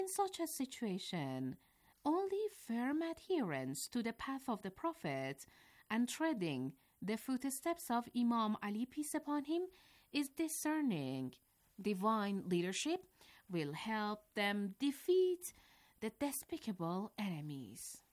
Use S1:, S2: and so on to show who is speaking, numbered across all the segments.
S1: In such a situation, only firm adherence to the path of the Prophet and treading the footsteps of Imam Ali, peace upon him, is discerning. Divine leadership will help them defeat the despicable enemies.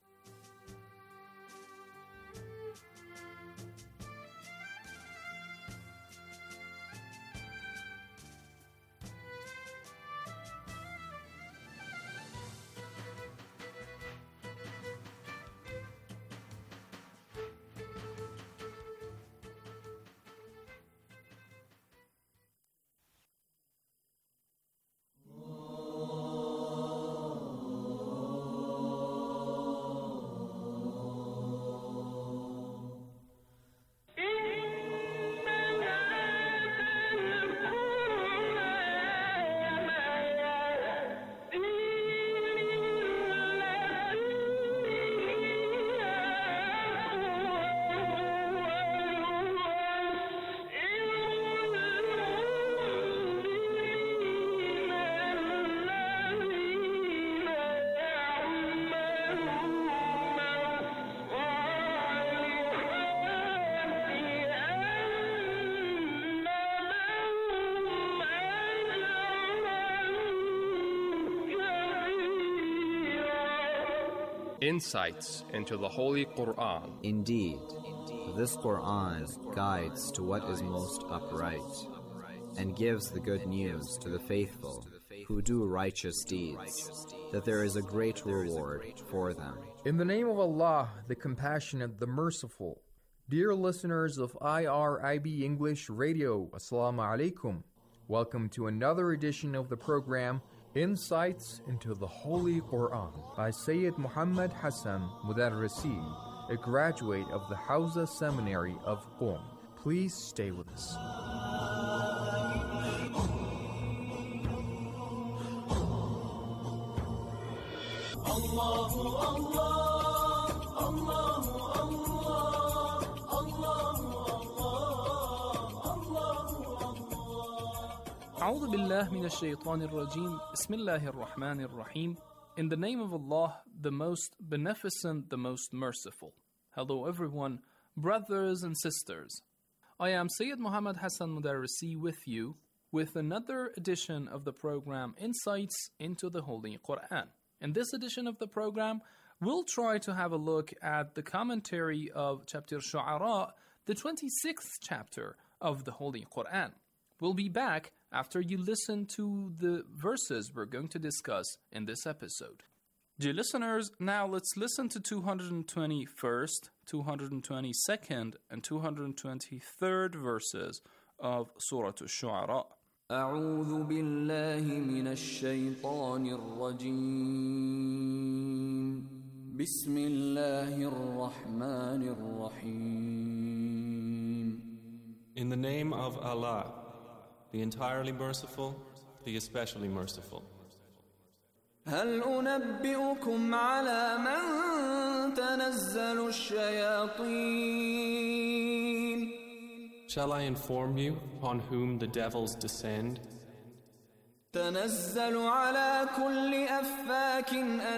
S2: Insights into the Holy Quran.
S3: Indeed, this Quran guides to what is most upright and gives the good news to the faithful who do righteous deeds, that there is a great reward for them.
S4: In the name of Allah, the Compassionate, the Merciful. Dear listeners of IRIB English Radio, Assalamu alaikum. Welcome to another edition of the program Insights into the Holy Quran by Sayyid Muhammad Hassan Mudarrisi, a graduate of the Hawza Seminary of Qom. Please stay with us.
S5: Allahu Allah, Allahu Allah, Allahu
S6: أعوذ بالله من الشيطان الرجيم بسم الله الرحمن الرحيم. In the name of Allah, the most beneficent, the most merciful. Hello everyone, brothers and sisters. I am Sayyid Muhammad Hassan Mudarrisi with you with another edition of the program Insights into the Holy Quran. In this edition of the program, we'll try to have a look at the commentary of chapter Shu'ara, the 26th chapter of the Holy Quran. We'll be back after you listen to the verses we're going to discuss in this episode. Dear listeners, now let's listen to 221st, 222nd, and 223rd verses of Surah Al-Shu'ara.
S5: أعوذ بالله من الشيطان الرجيم بسم الله الرحمن الرحيم.
S7: In the name of Allah, the entirely merciful, the especially merciful.
S5: هل أنبئكم على من تنزل الشياطين؟
S7: Shall I inform you upon whom the devils descend?
S5: تنزل على كل أفاك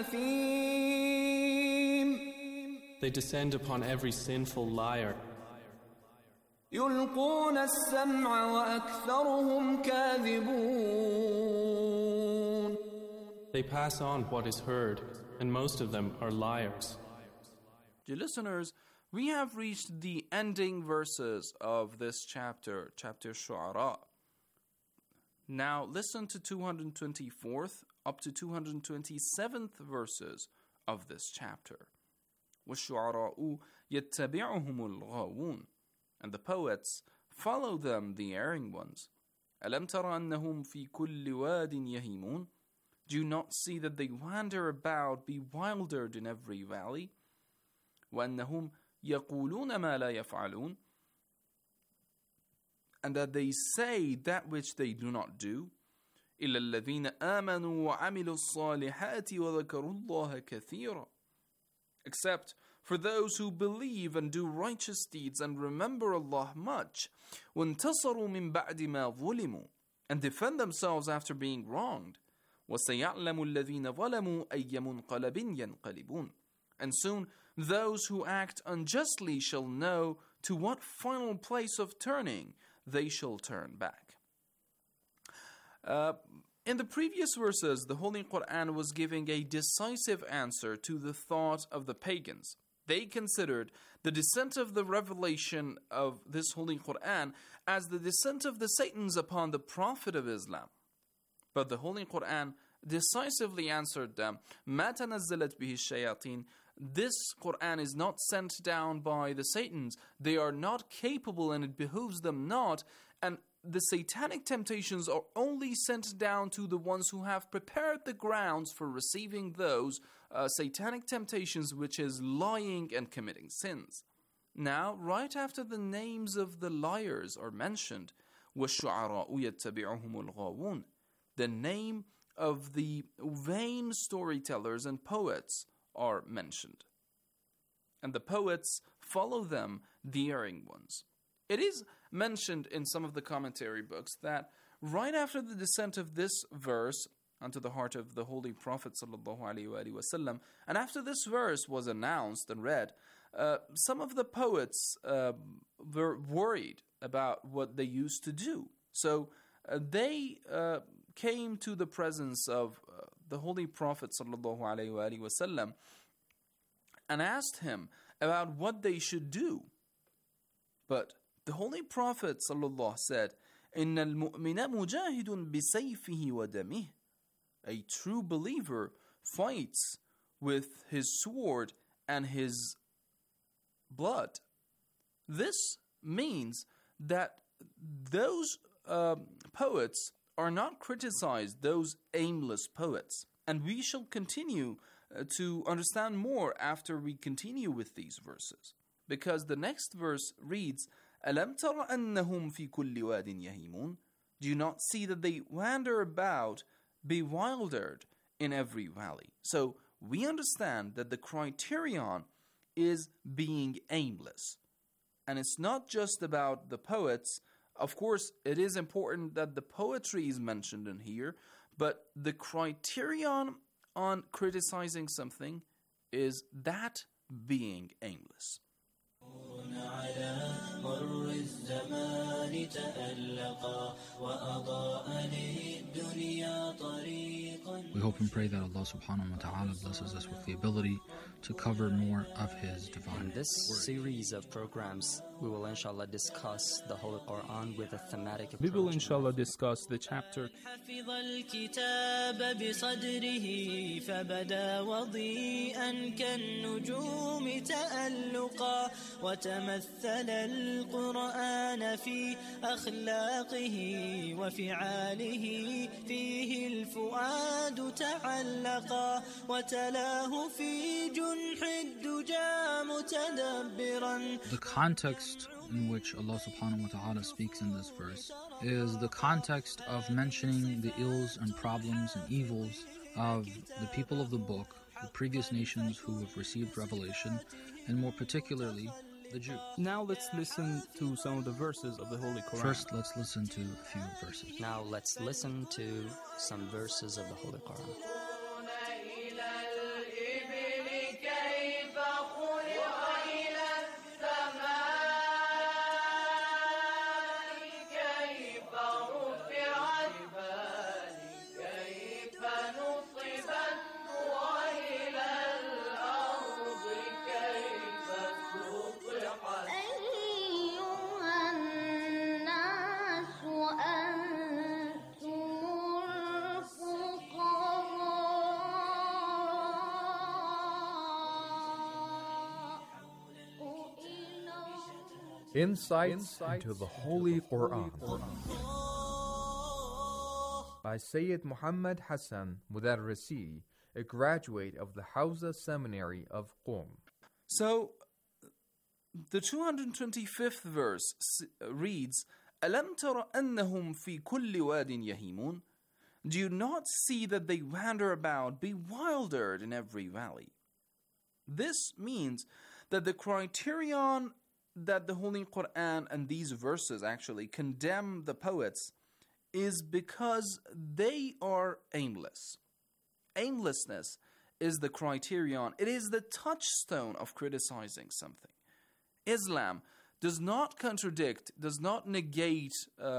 S5: أثيم.
S7: They descend upon every sinful liar.
S5: يلقون السمع وأكثرهم كاذبون.
S7: They pass on what is heard, and most of them are liars.
S6: Dear listeners, we have reached the ending verses of this chapter, chapter Shu'ara. Now listen to 224th up to 227th verses of this chapter. وَالشُّعَرَاءُ يَتَّبِعُهُمُ الْغَاوُونَ. And the poets follow them, the erring ones. أَلَمْ تَرَ أَنَّهُمْ فِي كُلِّ وَادٍ يَهِيمُونَ. Do you not see that they wander about, bewildered in every valley? وَأَنَّهُمْ يَقُولُونَ مَا لَا يَفْعَلُونَ. And that they say that which they do not do. إِلَّا الَّذِينَ آمَنُوا وَعَمِلُوا الصَّالِحَاتِ وَذَكَرُوا اللَّهَ كَثِيرًا. Except for those who believe and do righteous deeds and remember Allah much. وَانْتَصَرُوا مِنْ بَعْدِ مَا ظُلِمُوا. And defend themselves after being wronged. وَسَيَعْلَمُ الَّذِينَ ظَلَمُوا أَيَّ مُنْقَلَبٍ يَنْقَلِبُونَ. And soon those who act unjustly shall know to what final place of turning they shall turn back. In the previous verses, the Holy Quran was giving a decisive answer to the thought of the pagans. They considered the descent of the revelation of this Holy Quran as the descent of the Satans upon the Prophet of Islam. But the Holy Quran decisively answered them, مَا تَنَزَّلَتْ بِهِ الشَّيَاطِينَ. This Quran is not sent down by the Satans. They are not capable, and it behooves them not. And the satanic temptations are only sent down to the ones who have prepared the grounds for receiving those satanic temptations, which is lying and committing sins. Now, right after the names of the liars are mentioned, وَالشُّعَرَاءُ يَتَّبِعُهُمُ الْغَاوُونَ, the name of the vain storytellers and poets are mentioned. And the poets follow them, the erring ones. It is mentioned in some of the commentary books that right after the descent of this verse onto the heart of the Holy Prophet ﷺ, and after this verse was announced and read, some of the poets were worried about what they used to do. So they came to the presence of the Holy Prophet ﷺ and asked him about what they should do. But the Holy Prophet ﷺ said, إِنَّ الْمُؤْمِنَ مُجَاهِدٌ بِسَيْفِهِ وَدَمِهِ. A true believer fights with his sword and his blood. This means that those poets are not criticized, those aimless poets. And we shall continue to understand more after we continue with these verses. Because the next verse reads, أَلَمْ تَرَ أَنَّهُمْ فِي كُلِّ وَادٍ يَهِيمُونَ. Do you not see that they wander about, bewildered in every valley? So we understand that the criterion is being aimless. And it's not just about the poets. Of course, it is important that the poetry is mentioned in here, but the criterion on criticizing something is that being aimless.
S8: We hope and pray that Allah subhanahu wa ta'ala blesses us with the ability to cover more of His divine
S9: In this
S8: word.
S9: series of programs, we will inshallah discuss the Holy Quran with a thematic approach.
S6: We will inshallah discuss the chapter
S10: حفظ الكتاب بصدره فبدا وضيئا كالنجوم تألقا وتمثل القرآن في أخلاقه وفعاله فيه الفؤاد تعلقا وتلاه في جنح الدجى متدبرا.
S8: The context in which Allah subhanahu wa ta'ala speaks in this verse is the context of mentioning the ills and problems and evils of the people of the book, the previous nations who have received revelation, and more particularly the Jews.
S6: Now let's listen to some of the verses of the Holy Quran.
S8: First, let's listen to a few verses.
S9: Now let's listen to some verses of the Holy Quran.
S4: Insights into the Holy Quran by Sayyid Muhammad Hassan Mudarrisi, a graduate of the Hawza Seminary of Qom.
S6: So, the 225th verse reads, أَلَمْ تَرَ أَنَّهُمْ فِي كُلِّ وَادٍ يَهِيمُونَ. Do you not see that they wander about, bewildered in every valley? This means that the criterion that the Holy Quran and these verses actually condemn the poets is because they are aimless. aimlessness is the criterion. It is the touchstone of criticizing something. Islam does not contradict, does not negate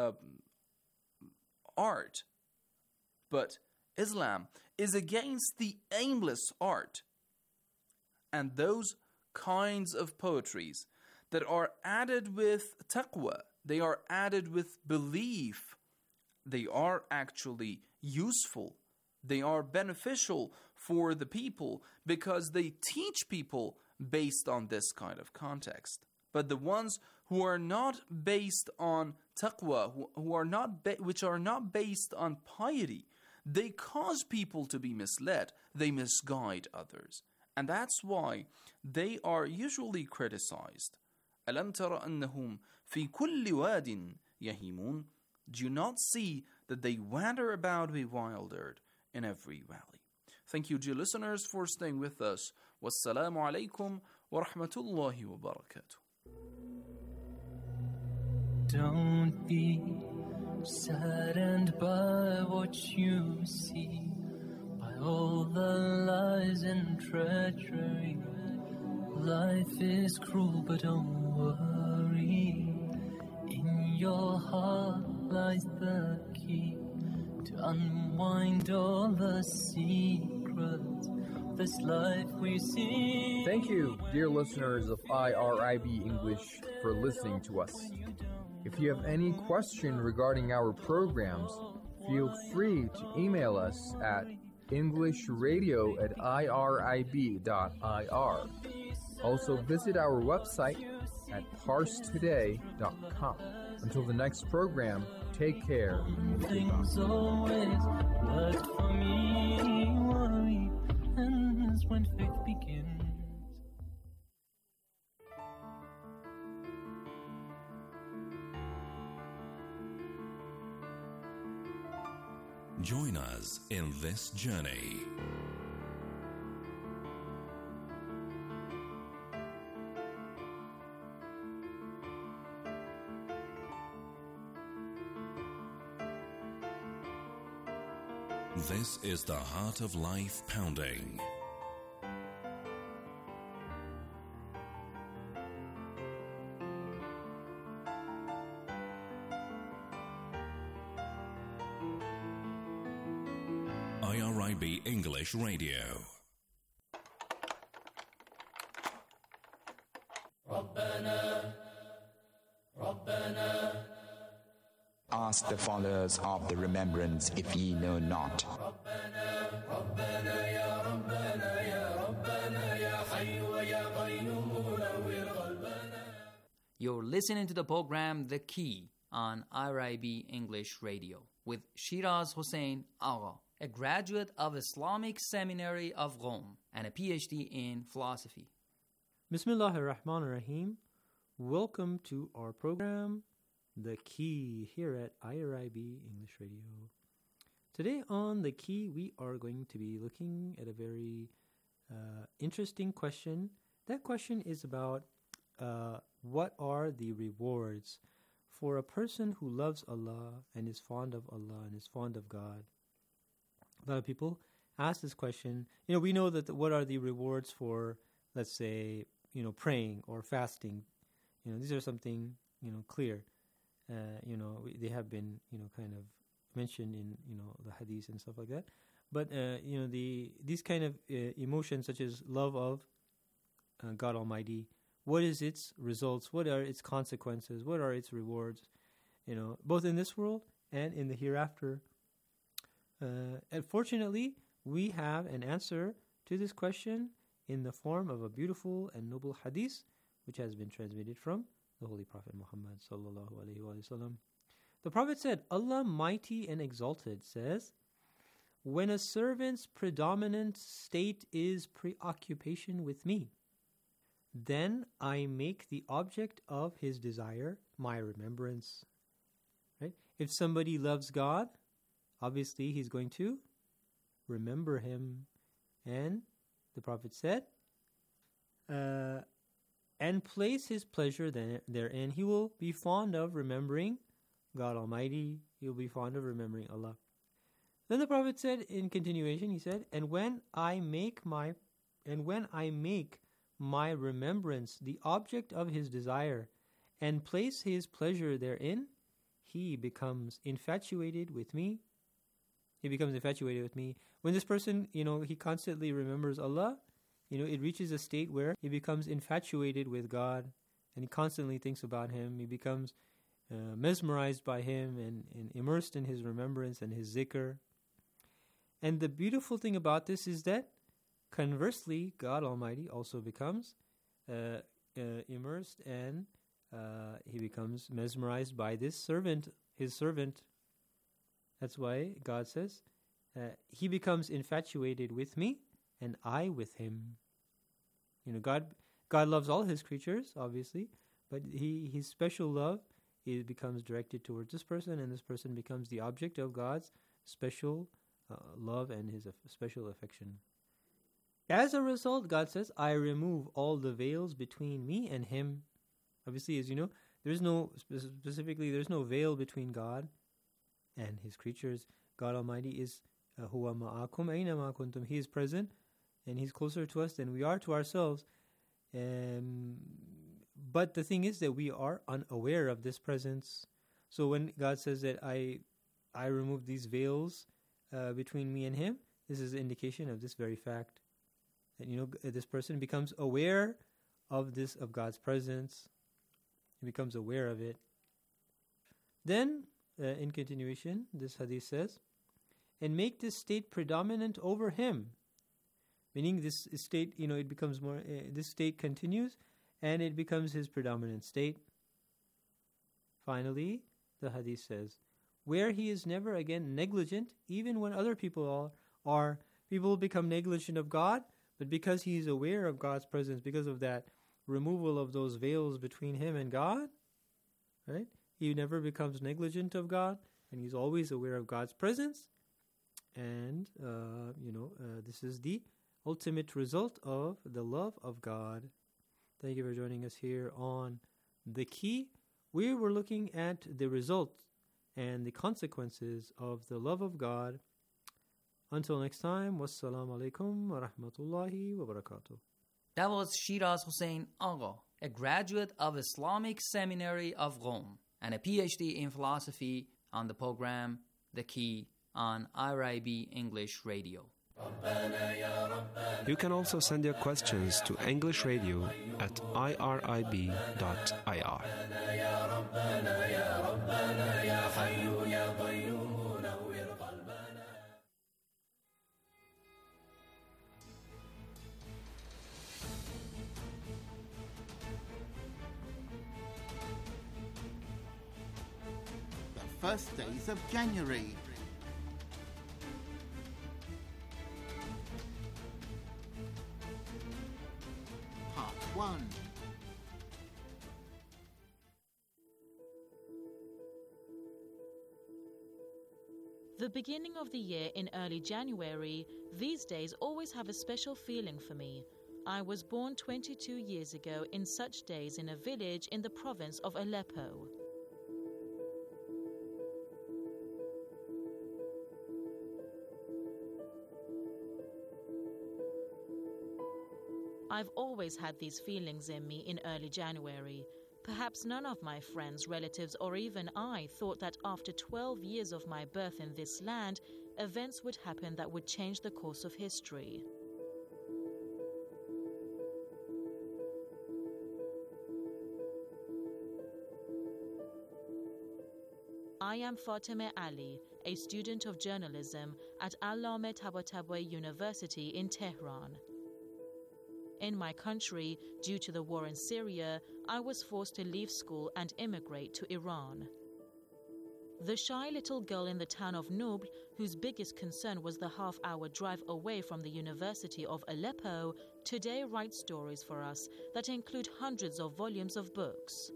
S6: art, but Islam is against the aimless art and those kinds of poetries that are added with taqwa, they are added with belief. They are actually useful. They are beneficial for the people because they teach people based on this kind of context. But the ones who are not based on taqwa, which are not based on piety, they cause people to be misled. They misguide others. And that's why they are usually criticized. أَلَمْ تَرَ أَنَّهُمْ فِي كُلِّ وَادٍ يَهِيمُونَ. Do you not see that they wander about bewildered in every valley? Thank you, dear listeners, for staying with us. Wassalamu alaikum wa rahmatullahi wa barakatuh.
S11: Don't be saddened by what you see, by all the lies and treachery. Life is cruel, but don't worry. In your heart lies the key to unwind all the secrets of this life we see.
S4: Thank you, dear listeners of IRIB English, for listening to us. If you have any question regarding our programs, feel free to email us at englishradio@irib.ir. Also visit our website at parstoday.com. Until the next program, take care.
S11: Things always worked for me. Worry ends when faith begins.
S12: Join us in this journey. This is the Heart of Life Pounding. IRIB English Radio.
S13: Ask the followers of the remembrance if ye know not.
S14: You're listening to the program The Key on IRIB English Radio with Shiraz Hussain Agha, a graduate of Islamic Seminary of Rome and a PhD in philosophy.
S15: Bismillahir Rahmanir Rahim. Welcome to our program The Key here at IRIB English Radio. Today on The Key, we are going to be looking at a very interesting question. That question is about what are the rewards for a person who loves Allah and is fond of Allah and is fond of God. A lot of people ask this question. We know that what are the rewards for, let's say, praying or fasting. These are something, clear. They have been, kind of mentioned in, the hadith and stuff like that. But, these kind of emotions such as love of God Almighty, what is its results? What are its consequences? What are its rewards? Both in this world and in the hereafter. And fortunately, we have an answer to this question in the form of a beautiful and noble hadith, which has been transmitted from the Holy Prophet Muhammad sallallahu alaihi wasallam. The Prophet said, Allah mighty and exalted says, when a servant's predominant state is preoccupation with me, then I make the object of his desire my remembrance. Right? If somebody loves God, obviously he's going to remember him. And the Prophet said, and place his pleasure therein. He will be fond of remembering God Almighty. He will be fond of remembering Allah. Then the Prophet said in continuation, he said, and when I make my remembrance the object of his desire and place his pleasure therein, he becomes infatuated with me. He becomes infatuated with me. When this person, he constantly remembers Allah, it reaches a state where he becomes infatuated with God and he constantly thinks about Him. He becomes mesmerized by Him and immersed in His remembrance and His zikr. And the beautiful thing about this is that conversely, God Almighty also becomes immersed and he becomes mesmerized by this servant, his servant. That's why God says, he becomes infatuated with me and I with him. God loves all his creatures, obviously, but his special love becomes directed towards this person, and this person becomes the object of God's special love and his special affection. As a result, God says, I remove all the veils between me and him. Obviously, as you know, there's no veil between God and his creatures. God Almighty is huwa ma'akum ayna ma kuntum. He is present and he's closer to us than we are to ourselves. But the thing is that we are unaware of this presence. So when God says that I remove these veils between me and him, this is an indication of this very fact. That this person becomes aware of God's presence. He becomes aware of it. Then, in continuation, this hadith says, and make this state predominant over him. Meaning this state, it becomes more, this state continues and it becomes his predominant state. Finally, the hadith says, where he is never again negligent, even when other people are, people become negligent of God, but because he is aware of God's presence, because of that removal of those veils between him and God, right? He never becomes negligent of God, and he's always aware of God's presence. And, this is the ultimate result of the love of God. Thank you for joining us here on The Key. We were looking at the result and the consequences of the love of God. Until next time, wassalamu alaikum wa rahmatullahi wa barakatuh.
S14: That was Shiraz Hussain Agha, a graduate of Islamic Seminary of Rome and a PhD in philosophy on the program The Key on IRIB English Radio.
S16: You can also send your questions to English Radio at irib.ir.
S17: The first days of January. Part 1.
S18: The beginning of the year in early January, these days always have a special feeling for me. I was born 22 years ago in such days in a village in the province of Aleppo. I've always had these feelings in me in early January. Perhaps none of my friends, relatives, or even I thought that after 12 years of my birth in this land, events would happen that would change the course of history. I am Fatemeh Ali, a student of journalism at Allame Tabatabai University in Tehran. In my country, due to the war in Syria, I was forced to leave school and immigrate to Iran. The shy little girl in the town of Nubl, whose biggest concern was the half-hour drive away from the University of Aleppo, today writes stories for us that include hundreds of volumes of books.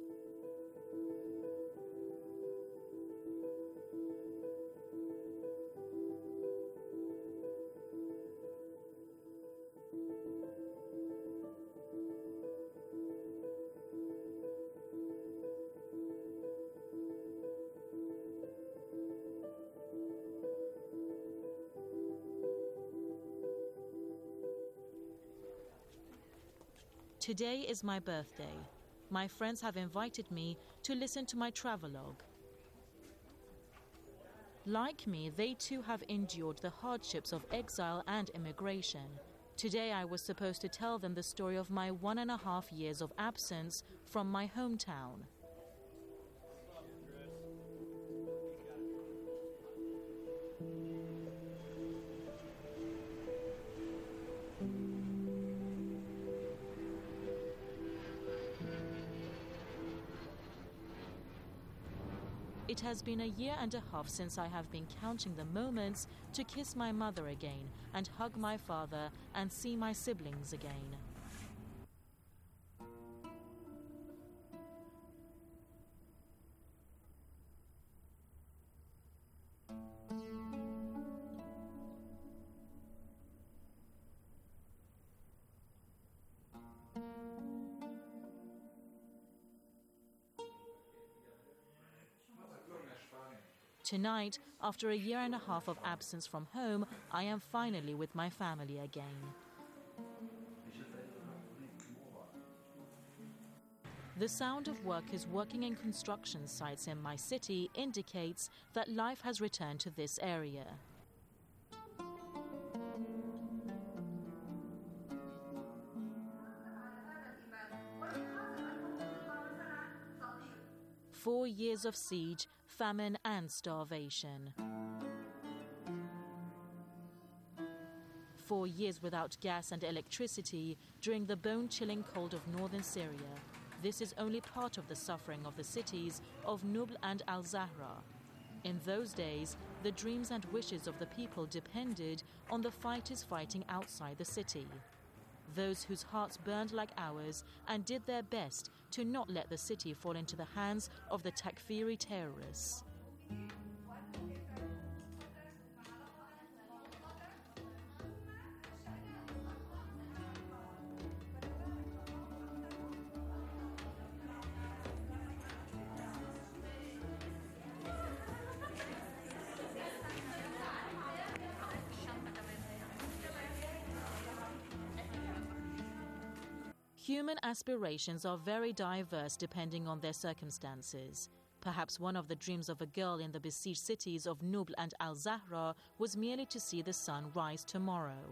S18: Today is my birthday. My friends have invited me to listen to my travelogue. Like me, they too have endured the hardships of exile and immigration. Today I was supposed to tell them the story of my 1.5 years of absence from my hometown. It has been 1.5 years since I have been counting the moments to kiss my mother again and hug my father and see my siblings again. Tonight, after 1.5 years of absence from home, I am finally with my family again. The sound of workers working in construction sites in my city indicates that life has returned to this area. Four years of siege, famine and starvation. 4 years without gas and electricity during the bone-chilling cold of northern Syria. This is only part of the suffering of the cities of Nubl and Al-Zahra. In those days, the dreams and wishes of the people depended on the fighters fighting outside the city. Those whose hearts burned like ours and did their best to not let the city fall into the hands of the Takfiri terrorists. Human aspirations are very diverse depending on their circumstances. Perhaps one of the dreams of a girl in the besieged cities of Nubl and Al-Zahra was merely to see the sun rise tomorrow.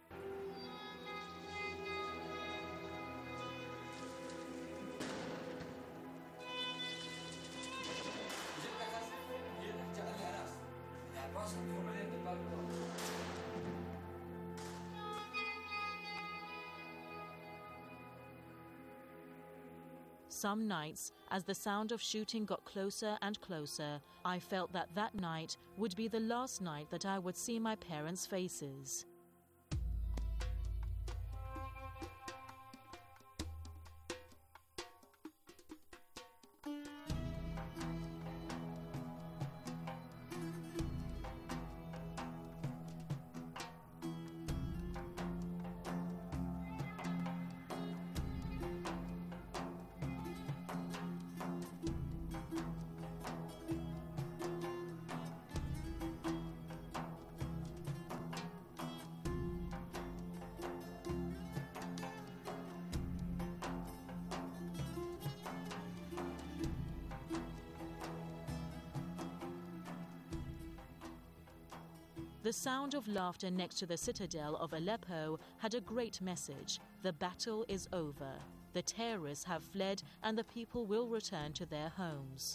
S18: Some nights, as the sound of shooting got closer and closer, I felt that that night would be the last night that I would see my parents' faces. The sound of laughter next to the citadel of Aleppo had a great message. The battle is over. The terrorists have fled and the people will return to their homes.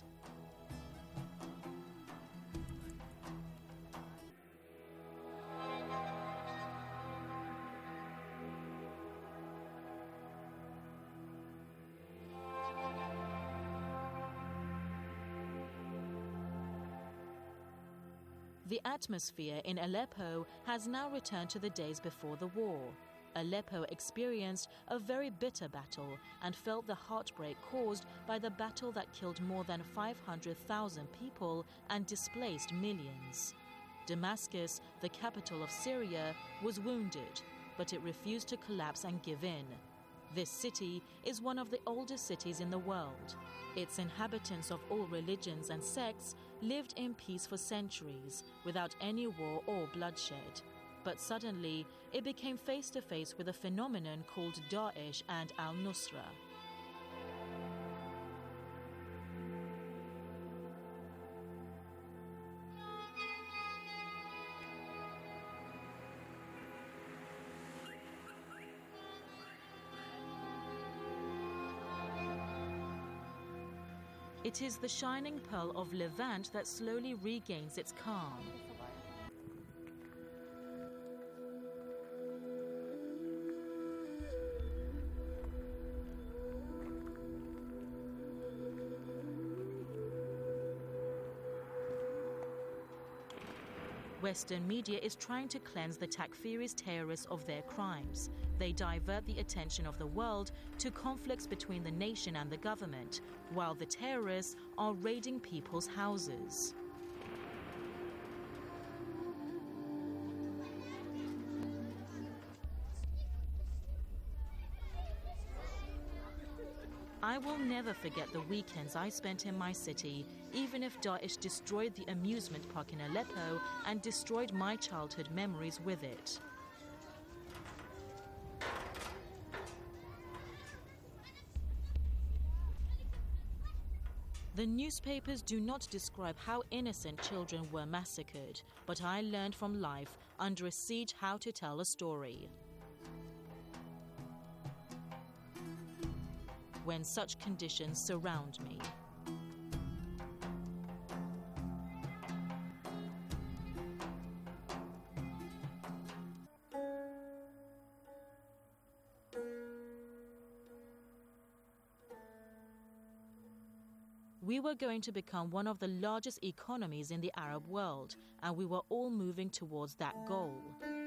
S18: The atmosphere in Aleppo has now returned to the days before the war. Aleppo experienced a very bitter battle and felt the heartbreak caused by the battle that killed more than 500,000 people and displaced millions. Damascus, the capital of Syria, was wounded, but it refused to collapse and give in. This city is one of the oldest cities in the world. Its inhabitants of all religions and sects lived in peace for centuries, without any war or bloodshed. But suddenly, it became face to face with a phenomenon called Daesh and al-Nusra. It is the shining pearl of Levant that slowly regains its calm. Western media is trying to cleanse the Takfiri terrorists of their crimes. They divert the attention of the world to conflicts between the nation and the government, while the terrorists are raiding people's houses. I will never forget the weekends I spent in my city, even if Daesh destroyed the amusement park in Aleppo and destroyed my childhood memories with it. The newspapers do not describe how innocent children were massacred, but I learned from life under a siege how to tell a story. When such conditions surround me. We were going to become one of the largest economies in the Arab world, and we were all moving towards that goal.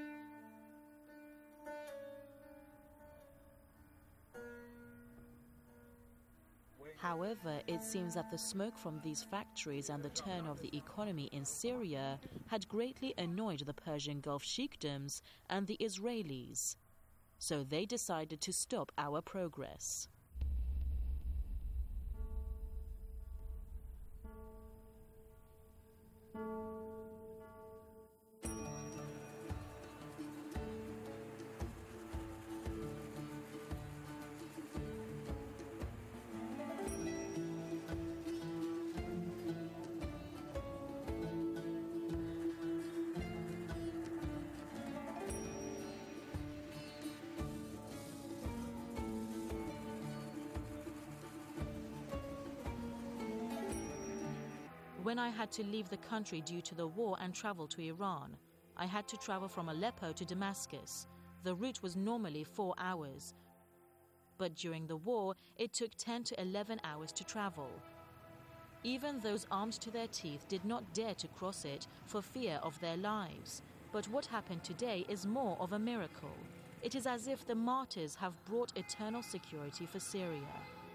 S18: However, it seems that the smoke from these factories and the turn of the economy in Syria had greatly annoyed the Persian Gulf sheikdoms and the Israelis. So they decided to stop our progress. When I had to leave the country due to the war and travel to Iran, I had to travel from Aleppo to Damascus. The route was normally 4 hours, but during the war, it took 10 to 11 hours to travel. Even those armed to their teeth did not dare to cross it for fear of their lives. But what happened today is more of a miracle. It is as if the martyrs have brought eternal security for Syria.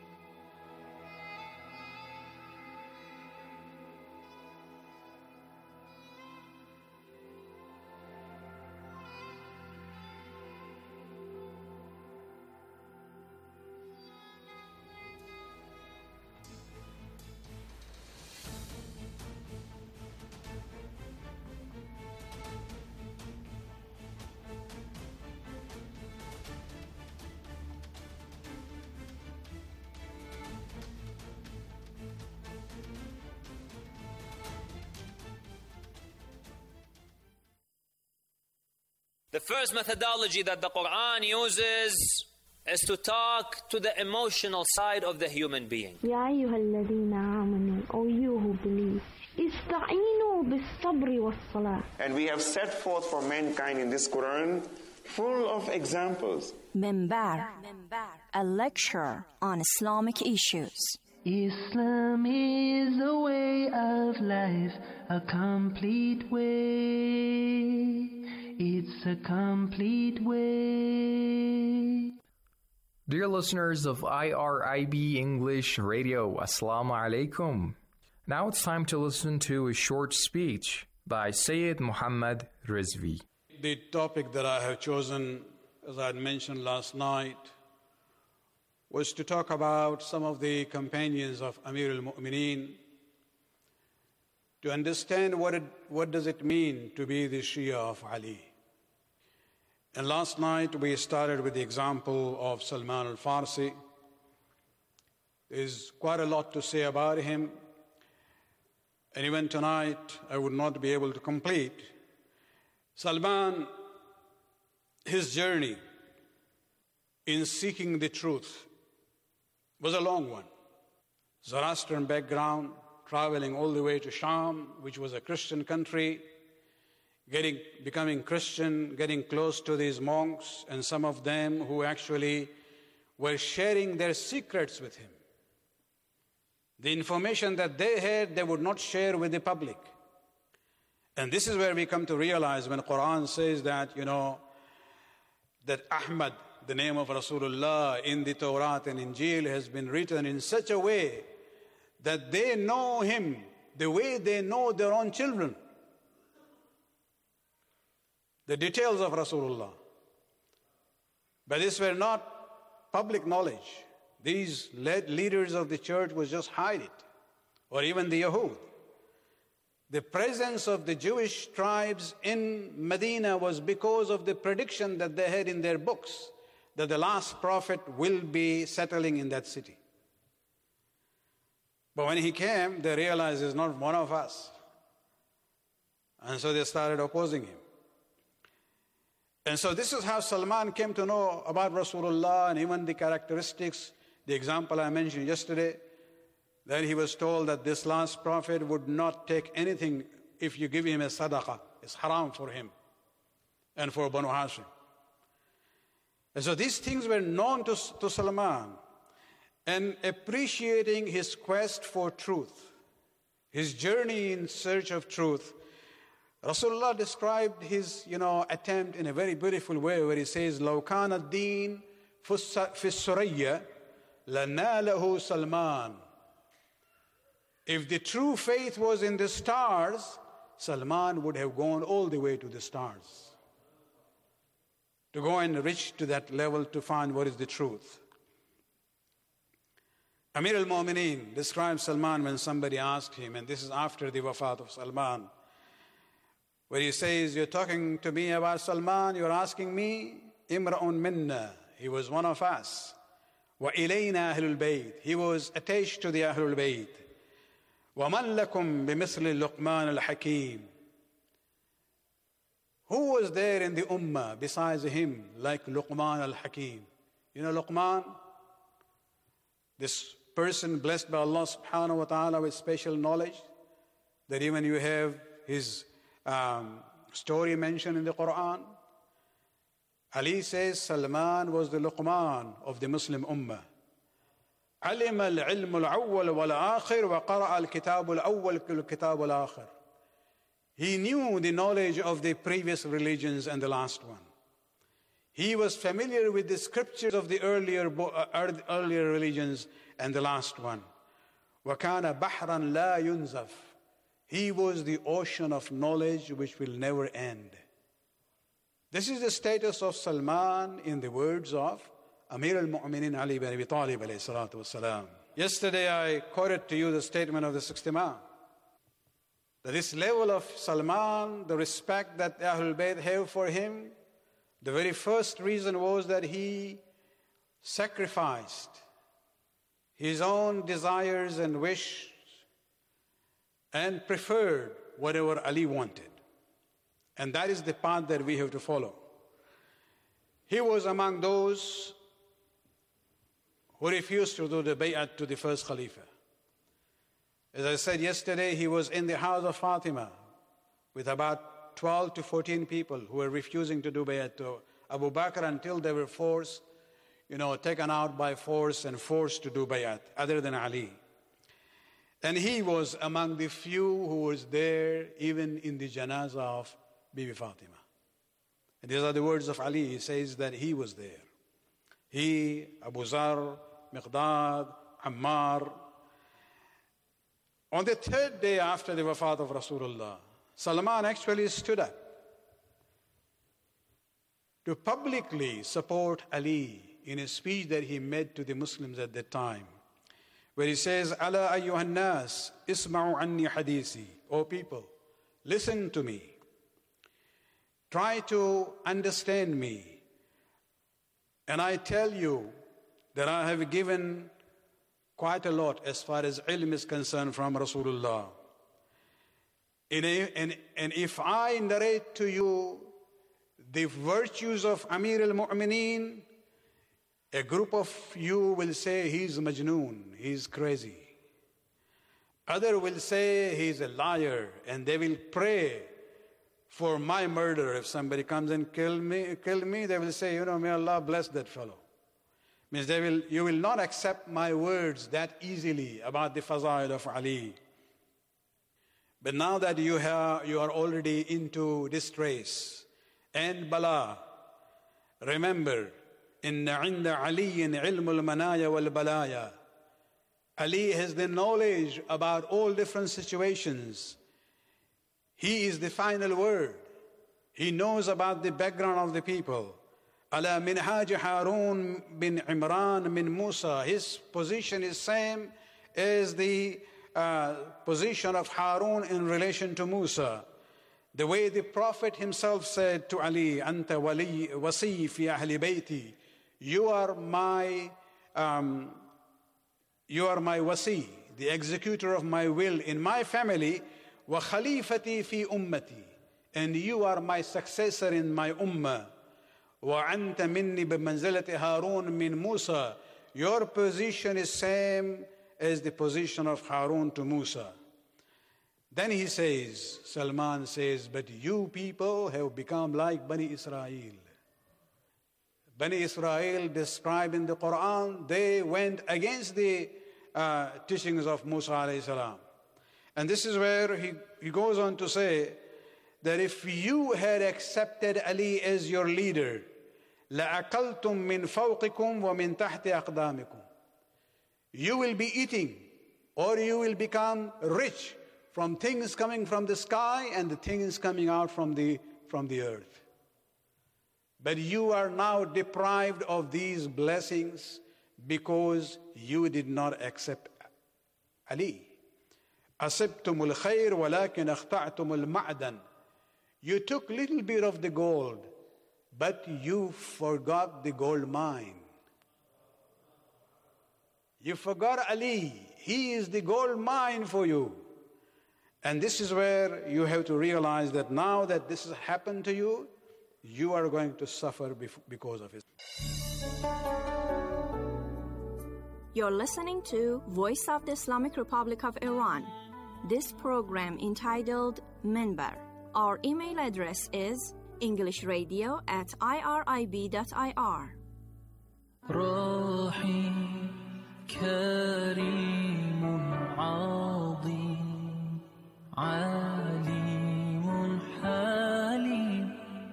S19: The first methodology that the Quran uses is to talk to the emotional side of the human being.
S20: يا أيها الذين آمنوا, O you who believe, استعينوا بالصبر والصلاة.
S21: And we have set forth for mankind in this Quran full of examples.
S22: Minbar, a lecture on Islamic issues.
S11: Islam is a way of life, a complete way. It's a complete way.
S4: Dear listeners of IRIB English Radio, Assalamu alaikum. Now it's time to listen to a short speech by Sayyid Muhammad Rizvi.
S23: The topic that I have chosen, as I had mentioned last night, was to talk about some of the companions of Amir al-Mu'mineen, to understand what does it mean to be the Shia of Ali. And last night we started with the example of Salman al-Farsi. There's quite a lot to say about him. And even tonight I would not be able to complete. Salman, his journey in seeking the truth was a long one. Zoroastrian background, traveling all the way to Sham, which was a Christian country, becoming Christian, getting close to these monks, and some of them who actually were sharing their secrets with him. The information that they had, they would not share with the public. And this is where we come to realize when the Quran says that, that Ahmad, the name of Rasulullah in the Torah and Injil, has been written in such a way that they know him the way they know their own children. The details of Rasulullah. But these were not public knowledge. These leaders of the church would just hide it, or even the Yahud. The presence of the Jewish tribes in Medina was because of the prediction that they had in their books that the last prophet will be settling in that city. But when he came, they realized he's not one of us. And so they started opposing him. And so this is how Salman came to know about Rasulullah and even the characteristics. The example I mentioned yesterday, that he was told that this last prophet would not take anything if you give him a sadaqah. It's haram for him and for Banu Hashim. And so these things were known to Salman. And appreciating his quest for truth, his journey in search of truth, Rasulullah described his attempt in a very beautiful way where he says, لو كان الدين في السرية لناله سلمان. If the true faith was in the stars, Salman would have gone all the way to the stars to go and reach to that level to find what is the truth. Amir al-Mu'mineen describes Salman when somebody asked him, and this is after the wafat of Salman, where he says, you're talking to me about Salman, you're asking me, Imra'un minna, he was one of us. Wa ilayna ahlul bayt, he was attached to the ahlul bayt. Wa man lakum bimithli Luqman al-Hakim. Who was there in the ummah besides him like Luqman al-Hakim? You know Luqman? This person blessed by Allah subhanahu wa ta'ala with special knowledge, that even you have his story mentioned in the Quran. Ali says Salman was the Luqman of the Muslim Ummah. علم العلم الأول والآخر وقرأ الكتاب الأول كالكتاب الآخر. He knew the knowledge of the previous religions and the last one. He was familiar with the scriptures of the earlier religions and the last one. وَكَانَ بَحْرًا لَا يُنْزَفْ. He was the ocean of knowledge which will never end. This is the status of Salman in the words of Amir al-Mu'mineen Ali ibn Abi Talib alayhi salatu wasalam. Yesterday I quoted to you the statement of the 60 Imam. That this level of Salman, the respect that Ahlul Bayt have for him, the very first reason was that he sacrificed his own desires and wishes and preferred whatever Ali wanted. And that is the path that we have to follow. He was among those who refused to do the bay'at to the first Khalifa. As I said yesterday, he was in the house of Fatima with about 12 to 14 people who were refusing to do bay'at to Abu Bakr until they were forced, taken out by force and forced to do bay'at, other than Ali. And he was among the few who was there even in the janazah of Bibi Fatima. And these are the words of Ali. He says that he was there. He, Abu Zar, Miqdad, Ammar. On the third day after the wafat of Rasulullah, Salman actually stood up to publicly support Ali in a speech that he made to the Muslims at that time, where he says, Ala ayyuhan nas, isma'u anni hadisi. O people, listen to me. try to understand me. And I tell you that I have given quite a lot as far as ilm is concerned from Rasulullah. And if I narrate to you the virtues of Amir al-Mu'mineen, a group of you will say he's majnoon, he's crazy. Other will say he's a liar, and they will pray for my murder. If somebody comes and kill me, they will say, may Allah bless that fellow. Means you will not accept my words that easily about the fazail of Ali. But now that you are already into distress and bala, remember, inna inda aliyin ilmul manaya wal balaya. Ali has the knowledge about all different situations. He is the final word. He knows about the background of the people. Ala minhaj Harun bin Imran min Musa. His position is same as the position of Harun in relation to Musa. The way the Prophet himself said to Ali, Anta wali wasi fi ahli bayti. You are my wasi, the executor of my will in my family, wa khalifati fi ummati, and you are my successor in my ummah. Wa anta minni bimanzilati Harun min Musa. Your position is same as the position of Harun to Musa. Then he says, Salman says, but you people have become like Bani Israel. Bani Israel described in the Quran, they went against the teachings of Musa alayhi salam. And this is where he goes on to say that if you had accepted Ali as your leader, لَأَكَلْتُم مِّن فَوْقِكُمْ وَمِن تَحْتِ أَقْدَامِكُمْ. You will be eating, or you will become rich from things coming from the sky and the things coming out from the earth. But you are now deprived of these blessings because you did not accept Ali. أَصِبْتُمُ الْخَيْرَ وَلَكِنْ أَخْطَعْتُمُ الْمَعْدَنَ. You took little bit of the gold, but you forgot the gold mine. You forgot Ali. He is the gold mine for you. And this is where you have to realize that now that this has happened to you, you are going to suffer because of it.
S22: You're listening to Voice of the Islamic Republic of Iran. This program entitled Minbar. Our email address is englishradio@irib.ir.
S10: رحيم كريم عظيم عليم حليم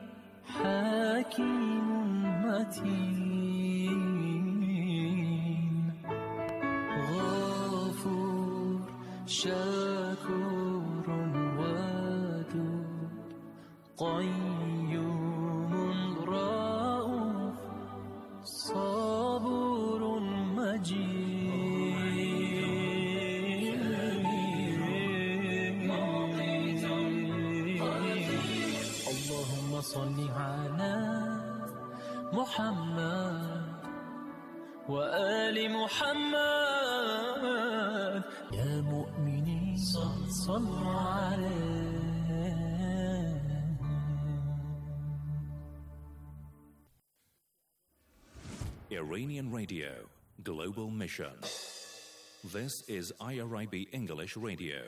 S10: حكيم متين غفور شكور ودود قيوم رؤوف صبور مجيد اللهم صل على محمد وآل محمد يا مؤمنين صلوا عليه.
S12: Iranian Radio, Global Mission. This is IRIB English Radio.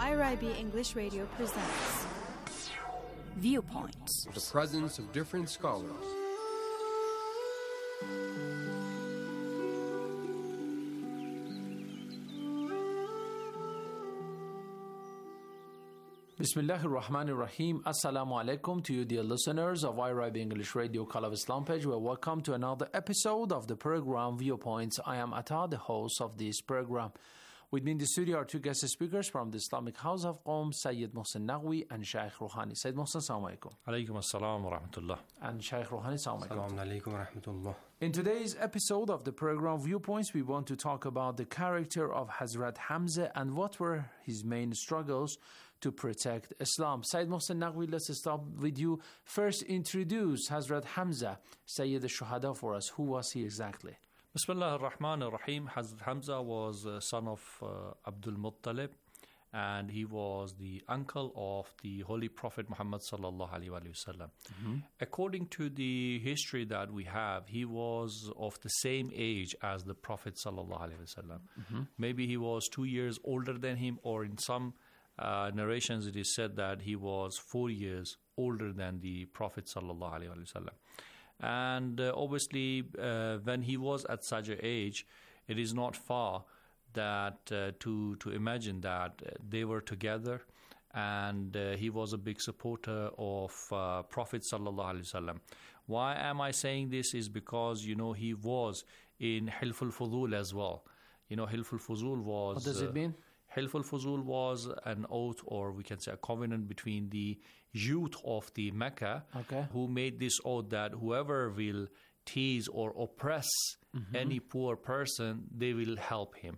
S1: IRIB English Radio presents Viewpoints.
S2: The presence of different scholars.
S3: Bismillahir Rahmanir Rahim. Assalamu alaikum to you, dear listeners of IRIB English Radio Call of Islam page. Well, welcome to another episode of the program Viewpoints. I am Atta, the host of this program. With me in the studio are two guest speakers from the Islamic House of Qom, Sayyid Mohsen Naqvi and Shaykh Rouhani. Sayyid Mohsen, assalamu alaikum.
S24: Alaykum assalam wa rahmatullah.
S3: And Shaykh Rouhani, assalamu alaikum.
S24: Assalamu alaikum wa rahmatullah.
S3: In today's episode of the program Viewpoints, we want to talk about the character of Hazrat Hamza and what were his main struggles to protect Islam. Sayyid Mohsen Naqvi, let's start with you. First, introduce Hazrat Hamza, Sayyid al-Shuhada for us. Who was he exactly?
S24: Bismillah ar-Rahman ar-Rahim. Hazrat Hamza was son of Abdul Muttalib, and he was the uncle of the Holy Prophet Muhammad sallallahu alaihi wasallam. According to the history that we have, he was of the same age as the Prophet sallallahu alaihi wasallam. Maybe he was 2 years older than him, or in some narrations it is said that he was 4 years older than the Prophet sallallahu alaihi wasallam. And obviously, when he was at such an age, it is not far that to imagine that they were together, and he was a big supporter of Prophet sallallahu alaihi wasallam. Why am I saying this? Is because he was in Hilful Fuzul as well. Hilful Fuzul was.
S3: What does it mean?
S24: Hilful Fuzul was an oath, or we can say a covenant between the youth of the Mecca, who made this oath that whoever will tease or oppress any poor person, they will help him.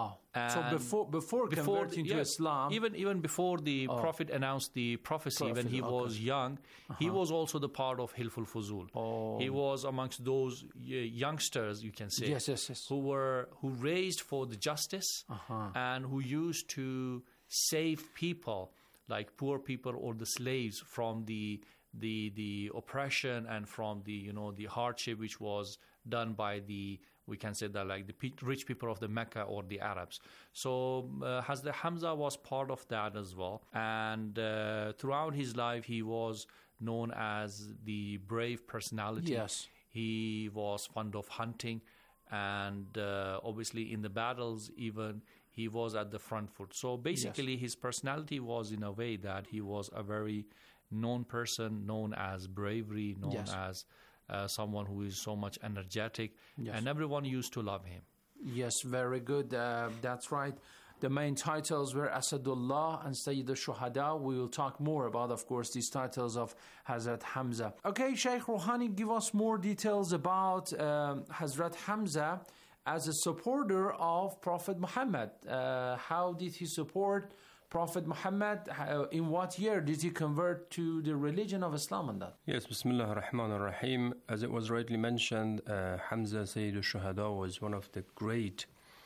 S3: So before converting to Islam,
S24: even before the Prophet announced the prophecy, when he was young, he was also the part of Hilful Fuzul. He was amongst those youngsters, you can say, who raised for the justice and who used to save people, like poor people or the slaves, from the oppression and from the hardship which was done by we can say that like the rich people of the Mecca or the Arabs. So Hazrat Hamza was part of that as well. And throughout his life, he was known as the brave personality.
S3: Yes.
S24: He was fond of hunting, and obviously in the battles even, he was at the front foot. So basically his personality was in a way that he was a very known person, known as bravery, known as someone who is so much energetic, and everyone used to love him.
S3: Yes, very good. That's right. The main titles were Asadullah and Sayyid al-Shuhada. We will talk more about, of course, these titles of Hazrat Hamza. Okay, Shaykh Rouhani, give us more details about Hazrat Hamza as a supporter of Prophet Muhammad. How did he support Prophet Muhammad? In what year did he convert to the religion of Islam and that?
S24: Yes, Bismillah ar-Rahman ar-Rahim. As it was rightly mentioned, Hamza Sayyid al-Shuhada was one of the great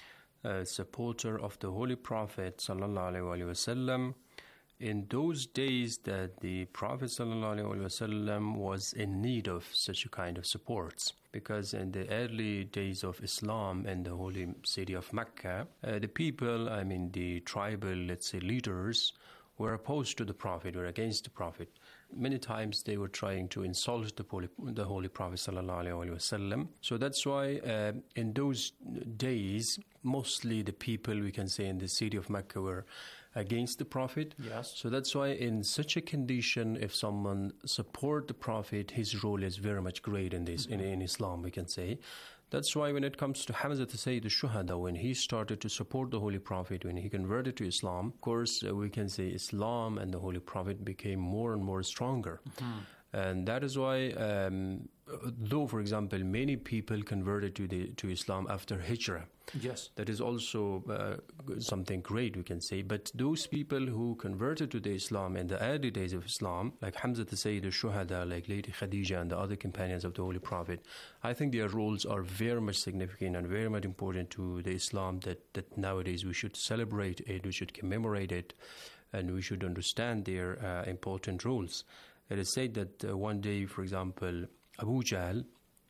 S24: supporter of the Holy Prophet sallallahu alaihi wasallam. In those days that the Prophet sallallahu alaihi wasallam was in need of such a kind of support, because in the early days of Islam in the holy city of Mecca, the people, the tribal, leaders, were opposed to the Prophet, were against the Prophet. Many times they were trying to insult the Holy Prophet sallallahu alaihi wasallam. So that's why in those days, mostly the people, we can say, in the city of Mecca were against the Prophet.
S3: Yes.
S24: So that's why in such a condition, if someone support the Prophet, his role is very much great in this, in Islam, we can say. That's why when it comes to Hamza to Sayyid al-Shuhada, when he started to support the Holy Prophet, when he converted to Islam, of course, we can say Islam and the Holy Prophet became more and more stronger. And that is why, though, for example, many people converted to Islam after Hijrah.
S3: Yes.
S24: That is also something great, we can say. But those people who converted to the Islam in the early days of Islam, like Hamza the Sayyid al-Shuhada, like Lady Khadija and the other companions of the Holy Prophet, I think their roles are very much significant and very much important to the Islam that nowadays we should celebrate it, we should commemorate it, and we should understand their important roles. It is said that one day, for example, Abu Jahl,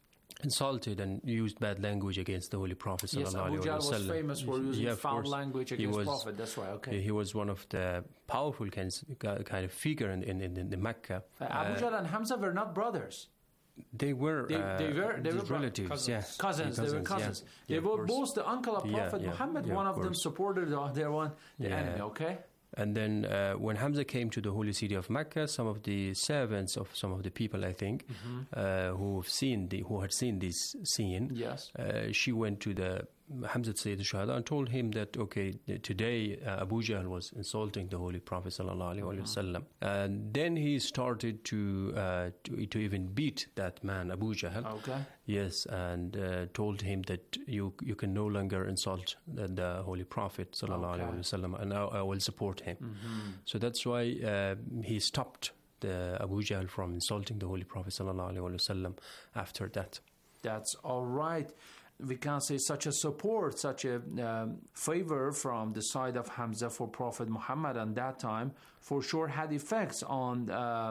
S5: insulted and used bad language against the Holy Prophet.
S3: Yes, Abu Jahl was famous for using foul language against Prophet. That's right. Okay.
S5: He was one of the powerful kind of figure in the Mecca.
S3: Abu Jahl and Hamza were not brothers.
S5: They were relatives,
S3: cousins. Cousins. They were cousins. They were both the uncle of Prophet Muhammad. One of them supported the other one, the enemy. Okay.
S5: And then when Hamza came to the holy city of Mecca, some of the servants of some of the people, I think, who had seen this scene,
S3: yes,
S5: she went to the Hamza Sayyid al-Shuhada and told him that, okay, today Abu Jahl was insulting the Holy Prophet sallallahu alaihi wasallam. And then he started to even beat that man, Abu Jahl.
S3: Okay.
S5: Yes, and told him that you can no longer insult the Holy Prophet sallallahu alaihi wasallam, and I will support him. So that's why he stopped the Abu Jahl from insulting the Holy Prophet sallallahu alaihi wasallam after that.
S3: That's all right. We can say such a support, such a favor from the side of Hamza for Prophet Muhammad at that time for sure had effects on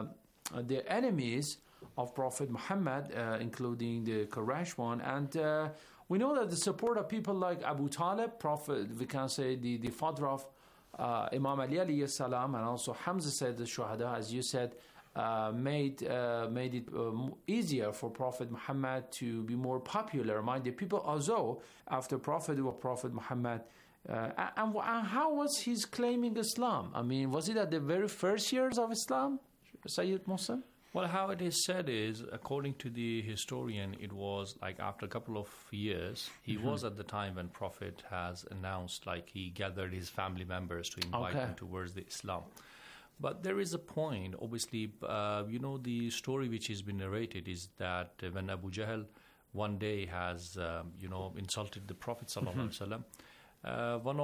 S3: the enemies of Prophet Muhammad, including the Quraysh one. And we know that the support of people like Abu Talib, Prophet, we can say the father of Imam Ali alayhi salam, and also Hamza Sayyid al-Shuhada, as you said, made it easier for Prophet Muhammad to be more popular among the people. Although after Prophet Muhammad, and how was his claiming Islam? I mean, was it at the very first years of Islam, Sayyid Muslim?
S24: Well, how it is said is, according to the historian, it was like after a couple of years. He was at the time when Prophet has announced, like he gathered his family members to invite them towards the Islam. But there is a point, obviously, the story which has been narrated is that when Abu Jahl one day has, insulted the Prophet ﷺ, one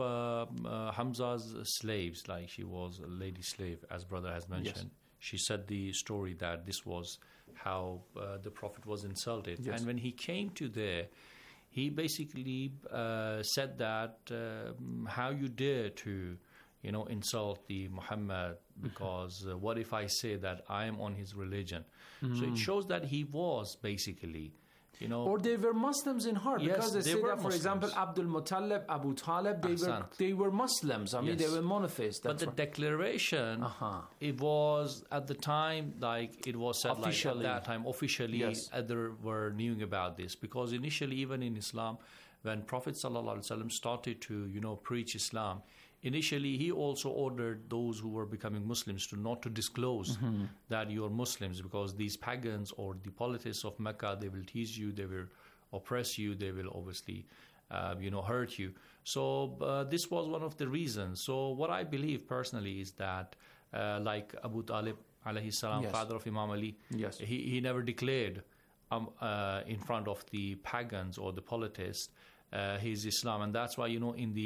S24: of Hamza's slaves, like she was a lady slave, as brother has mentioned, she said the story that this was how the Prophet was insulted. Yes. And when he came to there, he basically said that how you dare to insult the Muhammad, because what if I say that I am on his religion? So it shows that he was basically,
S3: or they were Muslims in heart,
S24: yes,
S3: because they say that, for
S24: Muslims.
S3: Example, Abdul Muttalib, Abu Talib, they were Muslims. I mean, they were monotheists.
S24: But the declaration, it was at the time, like it was said, officially. Like at that time, officially, others were knowing about this, because initially, even in Islam, when Prophet ﷺ started to, preach Islam, initially, he also ordered those who were becoming Muslims not to disclose that you're Muslims, because these pagans or the politics of Mecca, they will tease you, they will oppress you, they will obviously, hurt you. So this was one of the reasons. So what I believe personally is that, like Abu Talib, alayhi salam, father of Imam Ali, he never declared in front of the pagans or the polytheists his Islam, and that's why in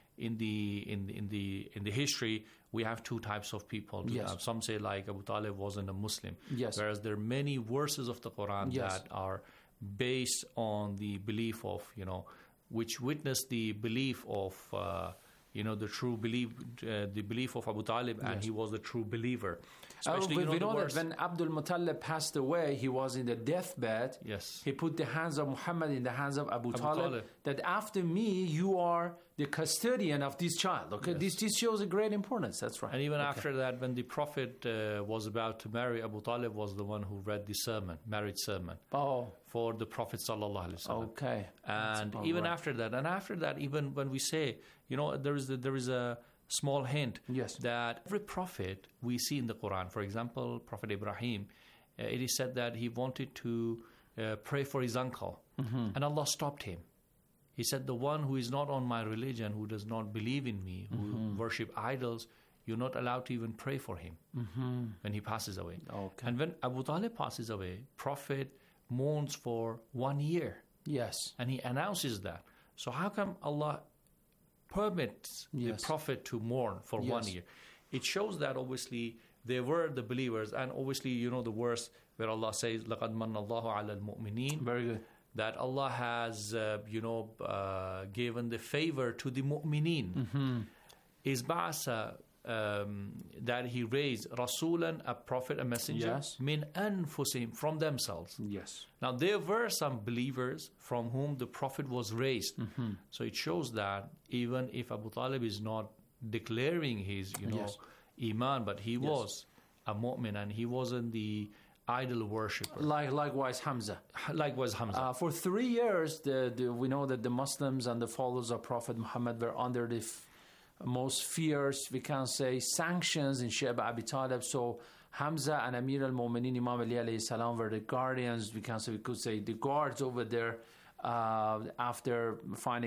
S24: the history we have two types of people. Some say like Abu Talib wasn't a Muslim, whereas there are many verses of the Quran that are based on the belief of which witness the belief of the true belief, the belief of Abu Talib, and he was the true believer.
S3: Especially, we know that when Abdul Muttalib passed away, he was in the deathbed.
S24: Yes.
S3: He put the hands of Muhammad in the hands of Abu Talib. That after me, you are the custodian of this child. Okay, this shows a great importance. That's right.
S24: And even after that, when the Prophet was about to marry, Abu Talib was the one who read the sermon, marriage sermon, for the Prophet sallallahu alaihi wasallam.
S3: Okay.
S24: And even after that, even when we say, there is a small hint that every prophet we see in the Quran, for example, Prophet Ibrahim, it is said that he wanted to pray for his uncle, and Allah stopped him. He said, the one who is not on my religion, who does not believe in me, who worship idols, you're not allowed to even pray for him when he passes away.
S3: Okay.
S24: And when Abu Talib passes away, Prophet mourns for 1 year.
S3: Yes.
S24: And he announces that. So how come Allah permits the Prophet to mourn for 1 year? It shows that obviously they were the believers, and obviously the verse where Allah says, لَقَدْ مَنَّ اللَّهُ عَلَى الْمُؤْمِنِينَ.
S3: Very good.
S24: That Allah has, given the favor to the mu'mineen. Is ba'asa that he raised Rasulan, a prophet, a messenger,
S3: Yes.
S24: min anfusihim, from themselves.
S3: Yes.
S24: Now there were some believers from whom the prophet was raised. So it shows that even if Abu Talib is not declaring his,
S3: Yes.
S24: iman, but he was a mu'min and he wasn't the idol worshipper.
S3: Likewise Hamza.
S24: Likewise Hamza.
S3: For 3 years, we know that the Muslims and the followers of Prophet Muhammad were under the most fierce, we can say, sanctions in Shayba Abi Talib. So Hamza and Amir al-Mu'minin Imam Ali alayhi salam were the guardians, we could say the guards over there, after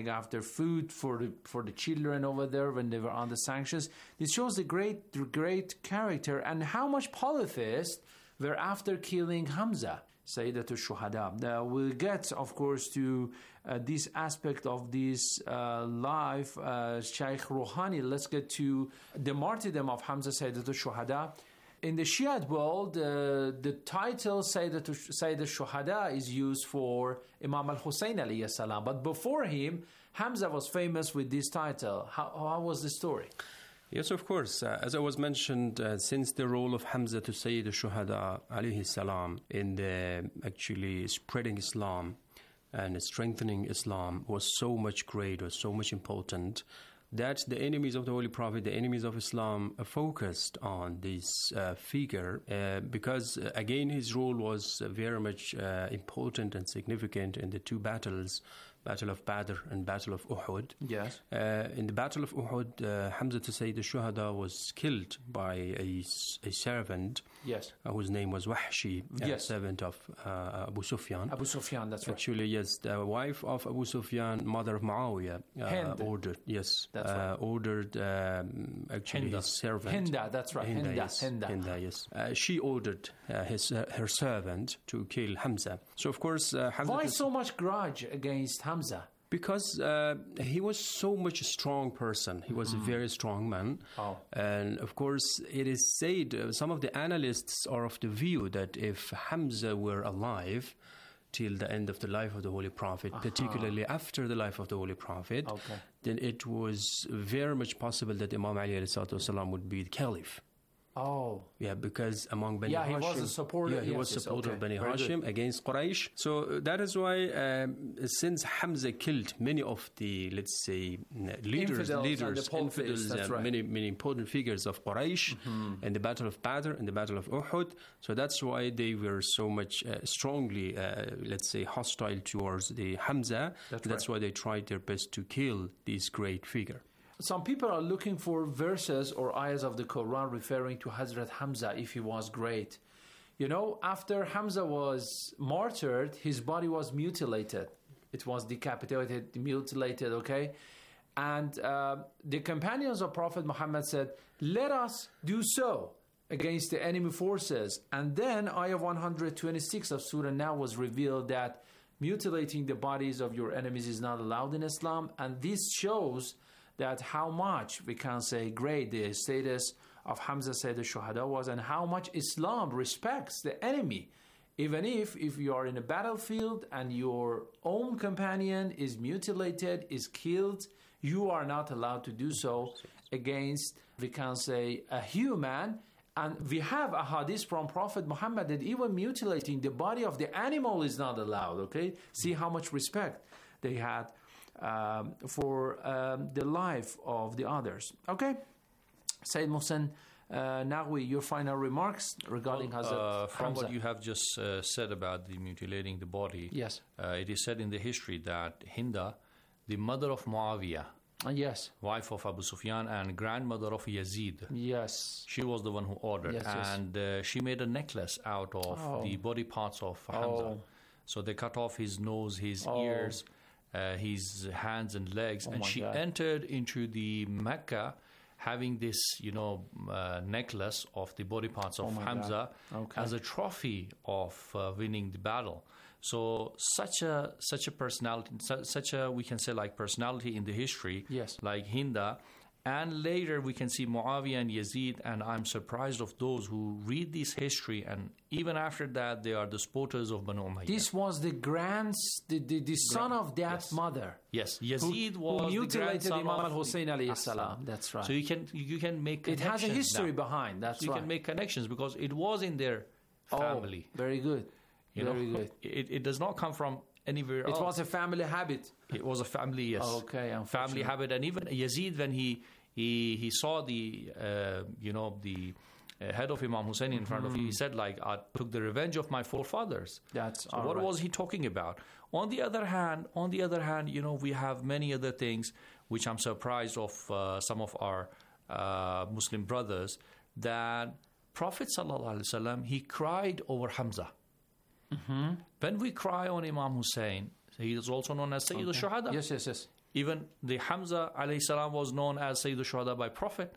S3: food for the children over there when they were under sanctions. This shows the great character and how much polytheists were after killing Hamza, Sayyidatul Shuhada. Now we'll get, of course, to this aspect of this life, Shaykh Rouhani. Let's get to the martyrdom of Hamza, Sayyidatul Shuhada. In the Shiite world, the title Sayyidatul Shuhada is used for Imam al-Hussein alayhi salam. But before him, Hamza was famous with this title. How was the story?
S5: Yes, of course. As I was mentioned, since the role of Hamza to Sayyid al-Shuhada alayhi salam in the actually spreading Islam and strengthening Islam was so much great, was so much important, that the enemies of the Holy Prophet, the enemies of Islam, focused on this figure because, again, his role was very much important and significant in the two battles, Battle of Badr and Battle of Uhud.
S3: Yes.
S5: In the Battle of Uhud, Hamza to Sayyid al-Shuhada was killed by a servant.
S3: Yes.
S5: Whose name was Wahshi,
S3: yes.
S5: Servant of Abu Sufyan.
S3: Abu Sufyan, that's right.
S5: Actually, yes, the wife of Abu Sufyan, mother of Muawiyah, ordered, yes,
S3: that's right.
S5: Ordered actually
S3: Hinda.
S5: his servant.
S3: Hinda, that's right.
S5: Hinda,
S3: Hinda,
S5: yes.
S3: Hinda.
S5: Yes. She ordered her servant to kill Hamza. So, of course, Hamza...
S3: Why so much grudge against Hamza?
S5: Because he was so much a strong person. He was a very strong man.
S3: Oh.
S5: And of course, it is said, some of the analysts are of the view that if Hamza were alive till the end of the life of the Holy Prophet, particularly after the life of the Holy Prophet, then it was very much possible that Imam Ali ﷺ would be the caliph.
S3: Oh.
S5: Yeah, because among Bani Hashim...
S3: he was a supporter.
S5: Yeah, he was a supporter of Bani Hashim against Quraysh. So that is why, since Hamza killed many of the, let's say, leaders, infidels,
S3: right.
S5: many important figures of Quraysh in the Battle of Badr, in the Battle of Uhud, so that's why they were so much strongly, let's say, hostile towards the Hamza. That's why they tried their best to kill this great figure.
S3: Some people are looking for verses or ayahs of the Quran referring to Hazrat Hamza if he was great. You know, after Hamza was martyred, his body was mutilated. It was decapitated, mutilated, okay? And the companions of Prophet Muhammad said, let us do so against the enemy forces. And then ayah 126 of Surah Now was revealed that mutilating the bodies of your enemies is not allowed in Islam. And this shows that how much, we can say, great the status of Hamza Sayyid al-Shuhada was and how much Islam respects the enemy. Even if you are in a battlefield and your own companion is mutilated, is killed, you are not allowed to do so against, we can say, a human. And we have a hadith from Prophet Muhammad that even mutilating the body of the animal is not allowed, okay? See how much respect they had for the life of the others. Okay, Sayyid Mohsen Nagwi, your final remarks regarding Hazrat
S24: from
S3: Hamza.
S24: what you have just said about the mutilating the body.
S3: Yes.
S24: It is said in the history that Hinda, the mother of Muawiyah,
S3: yes,
S24: wife of Abu Sufyan and grandmother of Yazid.
S3: Yes.
S24: She was the one who ordered.
S3: Yes,
S24: and she made a necklace out of the body parts of Hamza. So they cut off his nose, his ears, his hands and legs. And she entered into the Mecca having this, necklace of the body parts of Hamza as a trophy of winning the battle. So such a personality, such a, we can say, like personality in the history,
S3: yes,
S24: like Hinda, And later we can see Muawiyah and Yazid, and I'm surprised of those who read this history, and even after that they are the supporters of Banu Umayyah.
S3: This was the son of that mother.
S24: Yes, Yazid was
S3: who mutilated
S24: the
S3: Imam al-Hussein alayhi salam. That's right.
S24: So you can make connections.
S3: It has a history
S24: now.
S3: Behind. That's
S24: so
S3: right.
S24: You can make connections because it was in their family.
S3: Very good. Very good.
S24: It does not come from anywhere else.
S3: It was a family habit.
S24: It was a family, yes.
S3: Okay,
S24: family habit. And even Yazid, when he saw the the head of Imam Hussein in front of him, he said, like, I took the revenge of my forefathers.
S3: That's
S24: so what was he talking about? On the other hand, we have many other things which I'm surprised of some of our Muslim brothers, that Prophet ﷺ, he cried over Hamza. When we cry on Imam Hussein, he is also known as Sayyid al-Shuhada.
S3: Yes.
S24: Even the Hamza alayhi salam was known as Sayyid al-Shuhada by Prophet.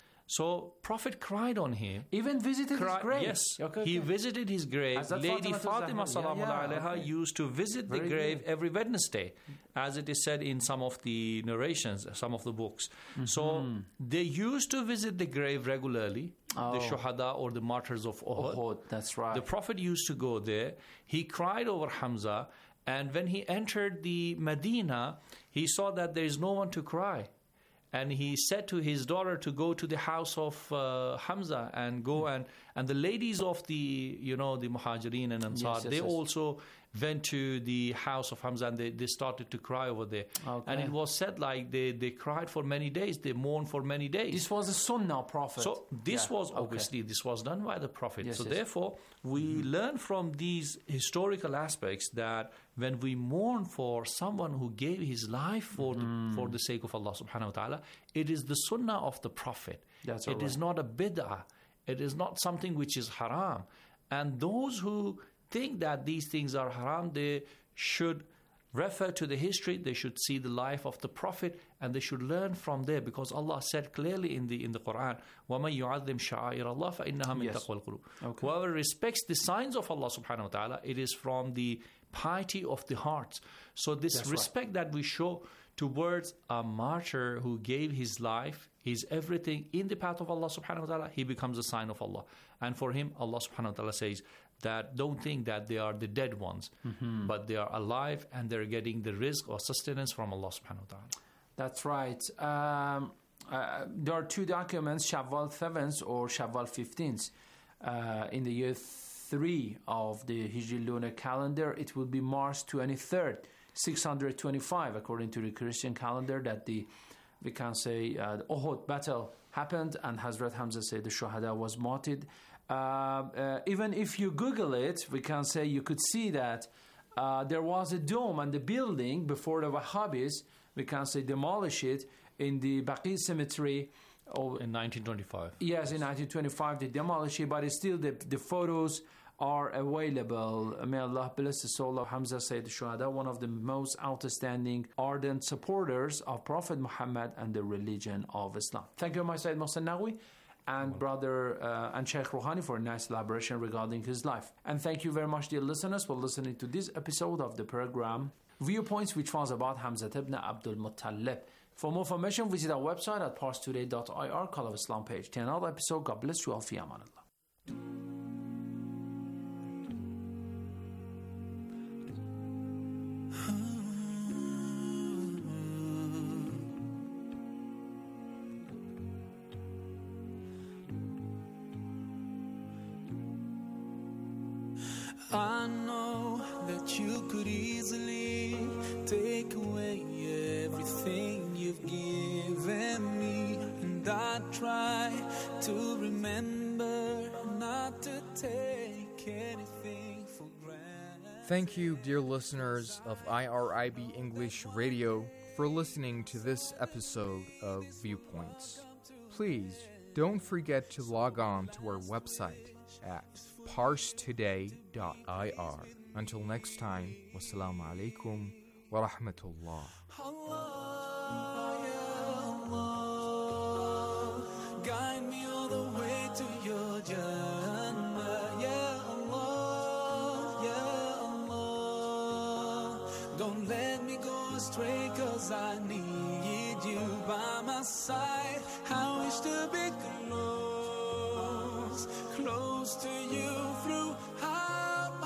S24: So Prophet cried on him.
S3: Even visited his grave.
S24: Yes, he visited his grave. Lady Fatima Salamullah used to visit the grave every Wednesday, as it is said in some of the narrations, some of the books. So they used to visit the grave regularly, the Shuhada or the martyrs of Uhud.
S3: That's right.
S24: The Prophet used to go there. He cried over Hamza, and when he entered the Medina, he saw that there is no one to cry. And he said to his daughter to go to the house of Hamza and go and the ladies of the the Muhajirin and Ansar, they also went to the house of Hamza and they started to cry over there.
S3: Okay.
S24: And it was said like they cried for many days, they mourned for many days.
S3: This was a Sunnah Prophet.
S24: So this was obviously this was done by the Prophet.
S3: Yes,
S24: therefore we learn from these historical aspects that when we mourn for someone who gave his life for the sake of Allah subhanahu wa ta'ala, it is the sunnah of the Prophet. It is not a bid'ah. It is not something which is haram. And those who think that these things are haram, they should refer to the history, they should see the life of the Prophet, and they should learn from there, because Allah said clearly in the Quran, وَمَن يُعَظِّمْ شَعَائِرَ اللَّهِ فَإِنَّهَا مِن تَقْوَى الْقُلُوبِ. Whoever respects the signs of Allah subhanahu wa ta'ala, it is from the piety of the hearts. So this respect that we show towards a martyr who gave his life, his everything in the path of Allah subhanahu wa ta'ala, he becomes a sign of Allah. And for him, Allah subhanahu wa ta'ala says that don't think that they are the dead ones, but they are alive and they're getting the rizq or sustenance from Allah subhanahu wa ta'ala.
S3: That's right. There are two documents, Shawwal 7th or Shawwal 15th. In the year 3 of the Hijri lunar calendar, it will be March 23rd, 625, according to the Christian calendar, that the Uhud battle happened and Hazrat Hamza said the Shuhada was martyred. Even if you Google it, we can say you could see that there was a dome on the building before the Wahhabis, we can say, demolish it in the Baqi cemetery.
S24: In 1925.
S3: Yes, in 1925 they demolished it, but still the photos are available. May Allah bless the soul of Hamza Sayyid Shuhada, one of the most outstanding, ardent supporters of Prophet Muhammad and the religion of Islam. Thank you, my Sayyid Mohsen Naqvi and brother and Sheikh Rouhani for a nice elaboration regarding his life. And thank you very much, dear listeners, for listening to this episode of the program Viewpoints, which was about Hamza ibn Abdul Muttalib. For more information, visit our website at parstoday.ir, Call of Islam page. Till another episode, God bless you all. Fi amanillah.
S10: I know that you could easily take away everything you've given me, and I try to remember not to take anything for granted.
S4: Thank you, dear listeners of IRIB English Radio, for listening to this episode of Viewpoints. Please don't forget to log on to our website at parstoday.ir. Until next time, wassalamu alaikum wa rahmatullah.
S10: Guide me all the way to your Jannah, Ya Allah, Ya Allah. Don't let me go astray, 'cause I need you by my side. I wish to be close, close to you through